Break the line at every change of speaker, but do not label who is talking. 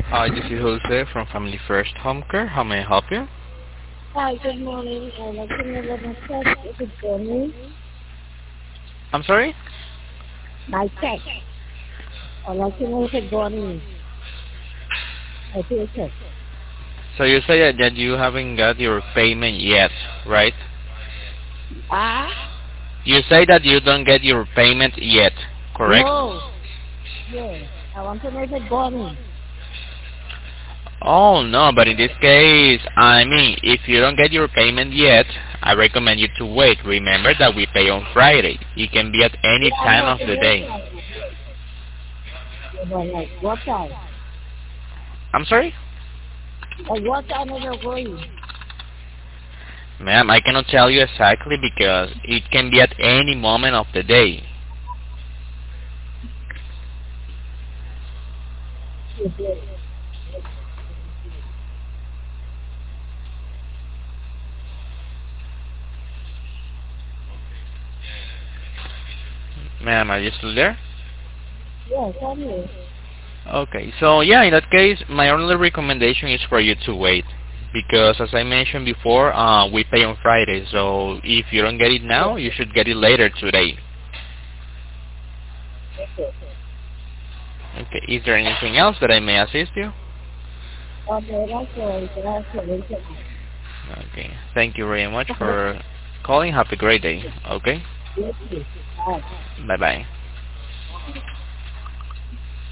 Hi, this is Jose from Family First Home Care. How may I help you?
Hi, good morning. I'd like to know what my check is going.
I'm sorry?
My check. I'd like to know if it's going. I feel check.
So you say that you haven't got your payment yet, right?
Ah?
You say that you don't get your payment yet, correct?
No. Yeah. I want to know if it's going.
Oh no, but in this case, I mean, if you don't get your payment yet, I recommend you to wait. Remember that we pay on Friday. It can be at any
Yeah, I
time
know.
of
It's
the
your
day.
time. Yeah, but like, what time?
I'm sorry?
Like, what time is it going?
Ma'am, I cannot tell you exactly because it can be at any moment of the day. Ma'am, are you still there?
Yes, I'm here.
Okay, so yeah, in that case, my only recommendation is for you to wait. Because as I mentioned before, we pay on Friday, so if you don't get it now, you should get it later today. Okay, is there anything else that I may assist you?
Okay, that's all. That's all.
Okay, thank you very much for calling. Have a great day. Okay,
Yes, yes. Bye.
bye-bye.